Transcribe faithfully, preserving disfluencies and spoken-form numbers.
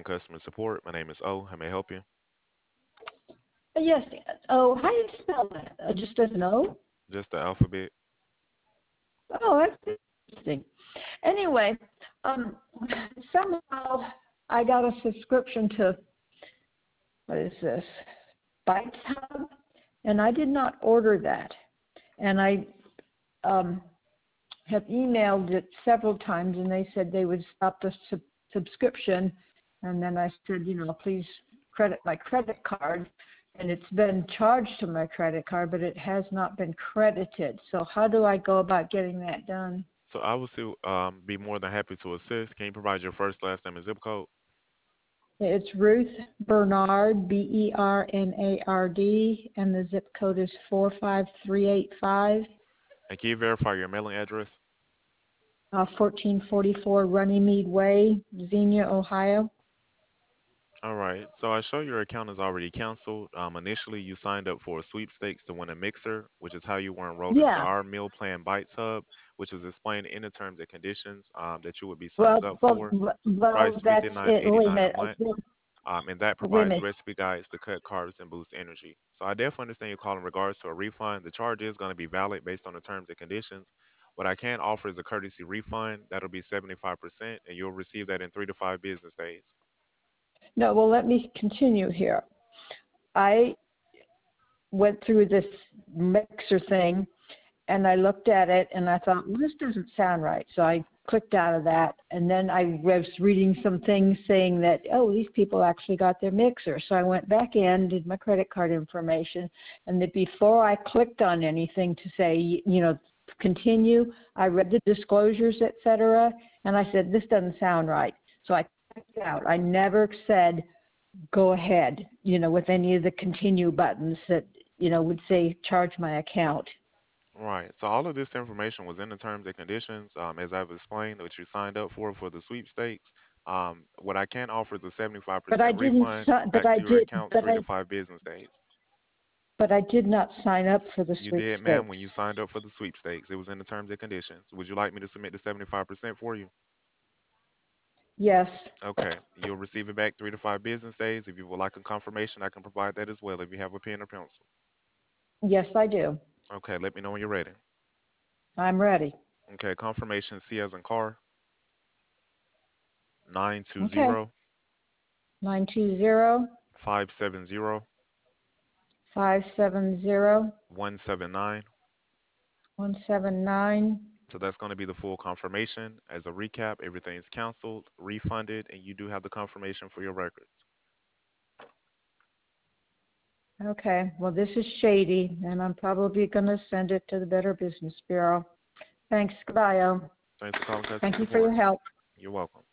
customer support. My name is O. How may I help you? Yes. Oh, how do you spell that? Uh, just as an O? Just the alphabet. Oh, that's interesting. Anyway, um, somehow I got a subscription to, what is this, Bites Hub, and I did not order that. And I um, have emailed it several times, and they said they would stop the sub- subscription. And then I said, you know, please credit my credit card. And it's been charged to my credit card, but it has not been credited. So how do I go about getting that done? So I will still um, be more than happy to assist. Can you provide your first, last name, and zip code? It's Ruth Bernard, B E R N A R D, and the zip code is four five three eight five, And can you verify your mailing address? uh, fourteen forty-four Runnymede Way, Xenia, Ohio. All right. So I show your account is already canceled. Um, initially, you signed up for a sweepstakes to win a mixer, which is how you were enrolled into Yeah. our meal plan Bites Hub, which is explained in the terms and conditions um, that you would be Well, signed up well, for. Price well, that's fifty-nine it. Wait a eighty-nine a minute. month. Um, and that Wait a provides minute. recipe guides to cut carbs and boost energy. So I definitely understand your call in regards to a refund. The charge is going to be valid based on the terms and conditions. What I can offer is a courtesy refund. That'll be seventy-five percent, and you'll receive that in three to five business days. No, well, let me continue here. I went through this mixer thing, and I looked at it, and I thought, well, this doesn't sound right. So I clicked out of that, and then I was reading some things saying that, oh, these people actually got their mixer. So I went back in, did my credit card information, and that before I clicked on anything to say, you know, continue, I read the disclosures, et cetera, and I said, this doesn't sound right. So I clicked out. I never said, go ahead, you know, with any of the continue buttons that, you know, would say charge my account. Right. So all of this information was in the terms and conditions, um, as I've explained, which you signed up for for the sweepstakes. Um, what I can offer is a But I seventy-five percent didn't, refund si- but back I to your did, account but three to I, five business days. but I did not sign up for the You did, ma'am, sweepstakes. when you signed up for the sweepstakes. It was in the terms and conditions. Would you like me to submit the seventy-five percent for you? Yes, Okay. You'll receive it back three to five business days. If you would like a confirmation, I can provide that as well if you have a pen or pencil. yes, I do. Okay. Let me know when you're ready. I'm ready. Okay. Confirmation C as in car, nine two Okay. zero Nine two zero five seven zero five seven zero one seven nine. one seven nine. So that's going to be the full confirmation. As a recap, everything's canceled, refunded, and you do have the confirmation for your records. Okay. Well, this is shady, and I'm probably going to send it to the Better Business Bureau. Thanks. Goodbye, oh. Thanks for calling customer Thank you for support. your help. You're welcome.